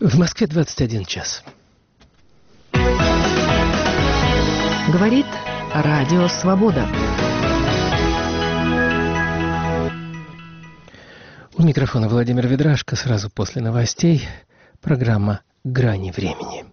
В Москве 21 час. Говорит Радио Свобода. У микрофона Владимир Ведрашко. Сразу после новостей программа «Грани времени».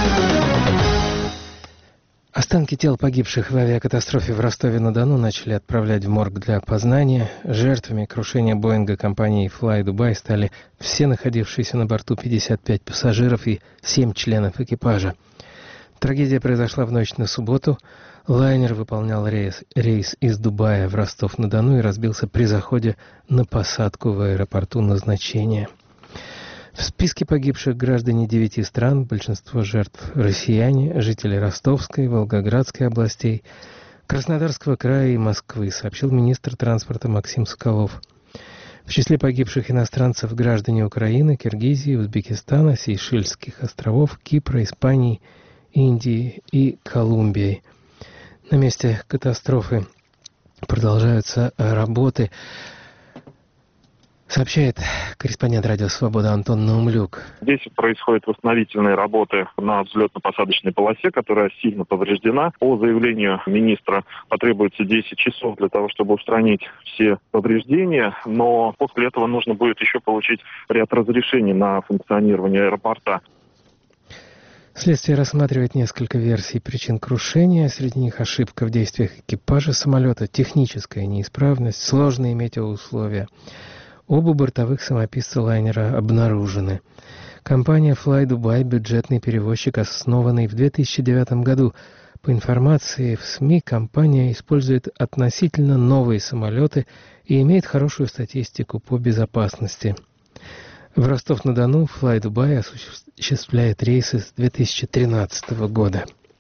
Останки тел погибших в авиакатастрофе в Ростове-на-Дону начали отправлять в морг для опознания. Жертвами крушения Боинга компании Fly Dubai стали все находившиеся на борту 55 пассажиров и 7 членов экипажа. Трагедия произошла в ночь на субботу. Лайнер выполнял рейс из Дубая в Ростов-на-Дону и разбился при заходе на посадку в аэропорту назначения. В списке погибших граждане 9 стран, большинство жертв россияне, жители Ростовской, Волгоградской областей, Краснодарского края и Москвы, сообщил министр транспорта Максим Соколов. В числе погибших иностранцев граждане Украины, Киргизии, Узбекистана, Сейшельских островов, Кипра, Испании, Индии и Колумбии. На месте катастрофы продолжаются работы, сообщает корреспондент «Радио Свобода» Антон Наумлюк. Здесь происходят восстановительные работы на взлетно-посадочной полосе, которая сильно повреждена. По заявлению министра потребуется 10 часов для того, чтобы устранить все повреждения, но после этого нужно будет еще получить ряд разрешений на функционирование аэропорта. Следствие рассматривает несколько версий причин крушения. Среди них ошибка в действиях экипажа самолета, техническая неисправность, сложные метеоусловия. Оба бортовых самописца лайнера обнаружены. Компания Fly Dubai – бюджетный перевозчик, основанный в 2009 году. По информации в СМИ, компания использует относительно новые самолеты и имеет хорошую статистику по безопасности. В Ростов-на-Дону Fly Dubai осуществляет рейсы с 2013 года.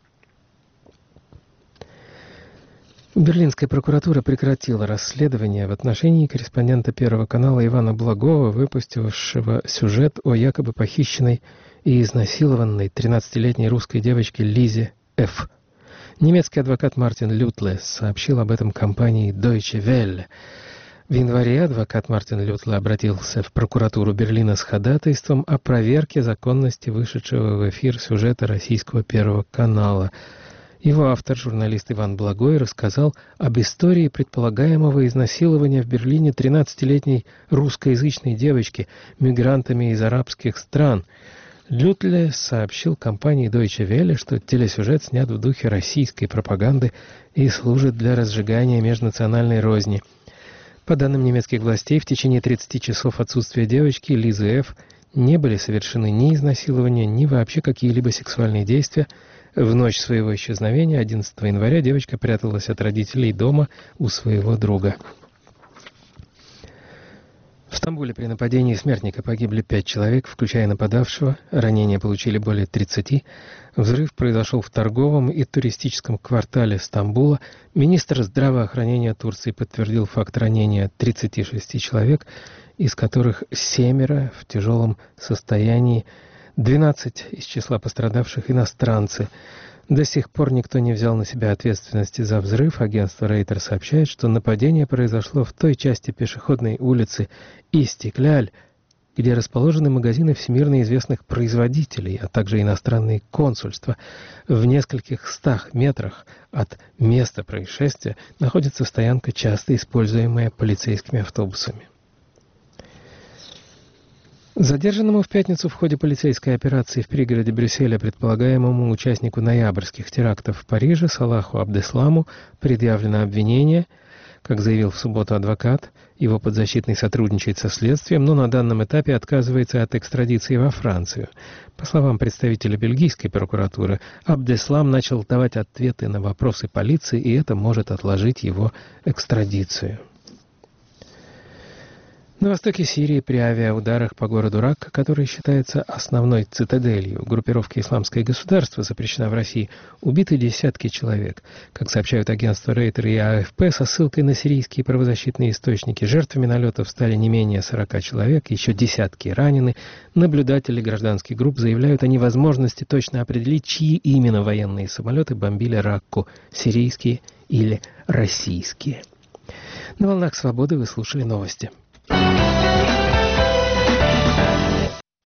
Берлинская прокуратура прекратила расследование в отношении корреспондента Первого канала Ивана Благова, выпустившего сюжет о якобы похищенной и изнасилованной 13-летней русской девочке Лизе Ф. Немецкий адвокат Мартин Лютле сообщил об этом компании Deutsche Welle. В январе адвокат Мартин Лютле обратился в прокуратуру Берлина с ходатайством о проверке законности вышедшего в эфир сюжета российского Первого канала. Его автор, журналист Иван Благой, рассказал об истории предполагаемого изнасилования в Берлине 13-летней русскоязычной девочки мигрантами из арабских стран. Лютле сообщил компании Deutsche Welle, что телесюжет снят в духе российской пропаганды и служит для разжигания межнациональной розни. По данным немецких властей, в течение 30 часов отсутствия девочки Лизы Ф. не были совершены ни изнасилования, ни вообще какие-либо сексуальные действия. В ночь своего исчезновения, 11 января, девочка пряталась от родителей дома у своего друга. В Стамбуле при нападении смертника погибли 5 человек, включая нападавшего. Ранения получили более 30. Взрыв произошел в торговом и туристическом квартале Стамбула. Министр здравоохранения Турции подтвердил факт ранения 36 человек, из которых 7 в тяжелом состоянии. 12 из числа пострадавших иностранцы. До сих пор никто не взял на себя ответственности за взрыв. Агентство Рейтер сообщает, что нападение произошло в той части пешеходной улицы Истикляль, где расположены магазины всемирно известных производителей, а также иностранные консульства. В нескольких 100 метрах от места происшествия находится стоянка, часто используемая полицейскими автобусами. Задержанному в пятницу в ходе полицейской операции в пригороде Брюсселя предполагаемому участнику ноябрьских терактов в Париже Салаху Абдесламу предъявлено обвинение. Как заявил в субботу адвокат, его подзащитный сотрудничает со следствием, но на данном этапе отказывается от экстрадиции во Францию. По словам представителя бельгийской прокуратуры, Абдеслам начал давать ответы на вопросы полиции, и это может отложить его экстрадицию. На востоке Сирии при авиаударах по городу Ракка, который считается основной цитаделью группировки «Исламское государство», запрещена в России, убиты десятки человек. Как сообщают агентства Рейтер и АФП, со ссылкой на сирийские правозащитные источники, жертвами налетов стали не менее 40 человек, еще десятки ранены. Наблюдатели гражданских групп заявляют о невозможности точно определить, чьи именно военные самолеты бомбили Ракку – сирийские или российские. На волнах «Свободы» вы слушали новости.